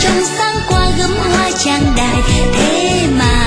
trông sáng qua gấm hoa trang đài, thế mà